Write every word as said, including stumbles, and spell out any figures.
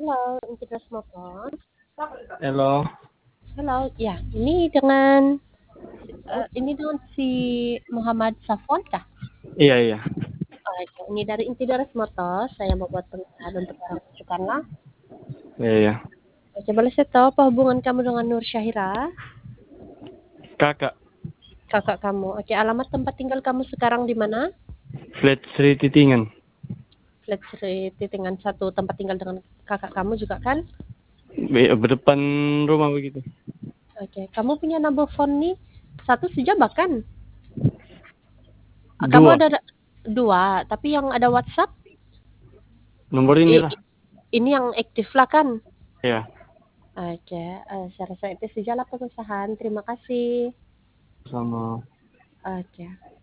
Halo, Intidas Motor. Halo. Halo, ya, ini dengan uh, ini dengan si Muhammad Safwan kah? Iya, iya. Oke, ini dari Intidas Motor. Saya mau buat pernyataan untuk orang Sukarna. Iya, iya. Oke, boleh saya tahu apa hubungan kamu dengan Nur Syahira? Kakak, Kakak kamu. Oke, alamat tempat tinggal kamu sekarang di mana? Flat Sri Titingan. Flat Street dengan satu tempat tinggal dengan kakak kamu juga kan? Be- Berdepan rumah begitu. Oke, kamu punya number phone nih? Satu sejabat kan? Kamu Dua. ada dua, tapi yang ada WhatsApp? Nomor Eh, inilah. ini yang aktif lah kan? Iya. Oke, eh, saya rasa itu sajalah pengusahaan. Terima kasih. Sama. Oke.